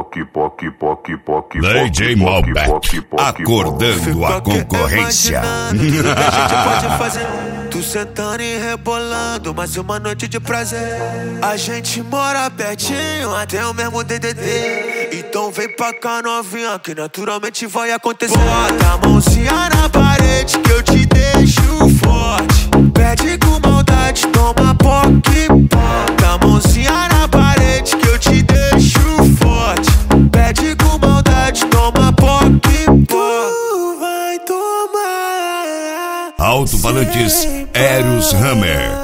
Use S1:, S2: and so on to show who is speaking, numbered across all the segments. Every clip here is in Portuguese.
S1: DJ Malbec, acordando a concorrência.
S2: Tudo que a gente pode fazer. Tu sentando e rebolando, mais uma noite de prazer. A gente mora pertinho, até o mesmo DDD. Então vem pra cá novinha, que naturalmente vai acontecer. Bota a mãozinha na parede que eu te deixo forte. Pede com maldade, toma poque. Bota a mãozinha na parede que eu te deixo forte. Pede com maldade, toma poque. Tu vai tomar.
S1: Alto-falantes Eros Hammer.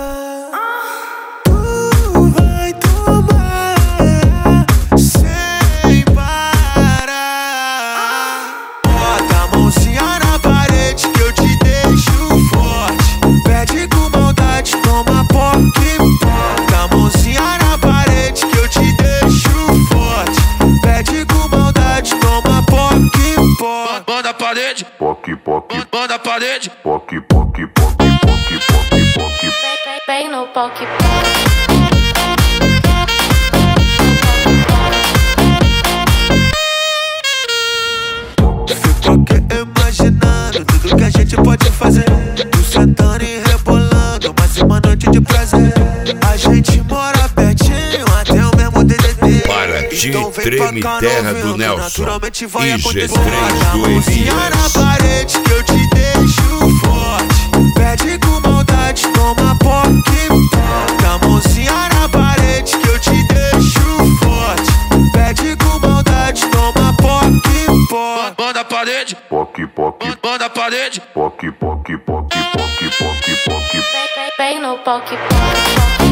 S2: Manda parede, manda parede,
S3: Vem no poque.
S2: Fico aqui imaginando tudo que a gente pode fazer. Tu sentando e rebolando, mais uma noite de prazer. A gente mora pertinho, até o mesmo DDD.
S1: Paraty,
S2: Então
S1: treme terra do Nelson.
S2: Naturalmente vai
S1: IG3
S2: acontecer.
S1: do Elias.
S2: Na parede que eu te deixo forte. Pede com maldade, toma poque. Bota a mãozinha na parede que eu te deixo forte. Pede com maldade, toma poque. Manda parede, manda parede,
S3: Vem no poque.